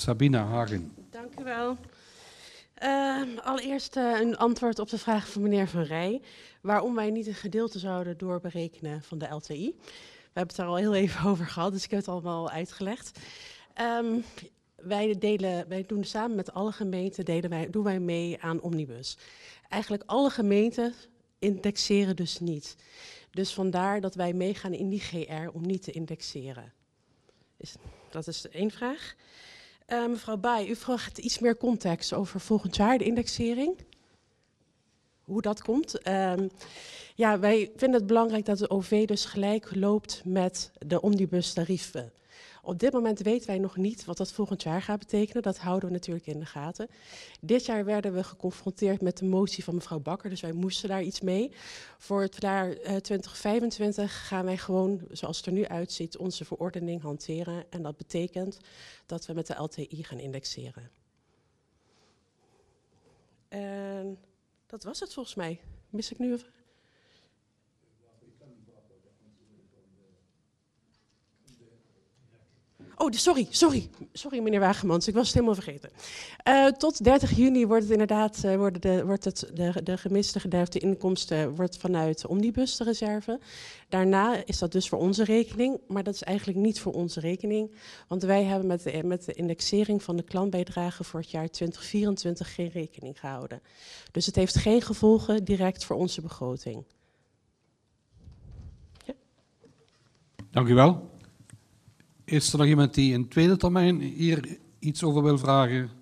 Sabina Hagen. Dank u wel. Allereerst een antwoord op de vraag van meneer Van Rij. Waarom wij niet een gedeelte zouden doorberekenen van de LTI. We hebben het daar al heel even over gehad, dus ik heb het allemaal uitgelegd. Wij doen samen met alle gemeenten doen wij mee aan Omnibus. Eigenlijk alle gemeenten indexeren dus niet. Dus vandaar dat wij meegaan in die GR om niet te indexeren. Dat is één vraag. Mevrouw Baai, u vraagt iets meer context over volgend jaar de indexering. Hoe dat komt. Ja, wij vinden het belangrijk dat de OV dus gelijk loopt met de omnibustarieven. Op dit moment weten wij nog niet wat dat volgend jaar gaat betekenen. Dat houden we natuurlijk in de gaten. Dit jaar werden we geconfronteerd met de motie van mevrouw Bakker, dus wij moesten daar iets mee. Voor het jaar 2025 gaan wij gewoon, zoals het er nu uitziet, onze verordening hanteren. En dat betekent dat we met de LTI gaan indexeren. En dat was het volgens mij. Mis ik nu even? Oh, sorry meneer Wagemans, ik was het helemaal vergeten. Tot 30 juni wordt het inderdaad, de gemiste gederfde inkomsten wordt vanuit de omnibus de reserve. Daarna is dat dus voor onze rekening, maar dat is eigenlijk niet voor onze rekening. Want wij hebben met de indexering van de klantbijdrage voor het jaar 2024 geen rekening gehouden. Dus het heeft geen gevolgen direct voor onze begroting. Ja. Dank u wel. Is er nog iemand die in tweede termijn hier iets over wil vragen?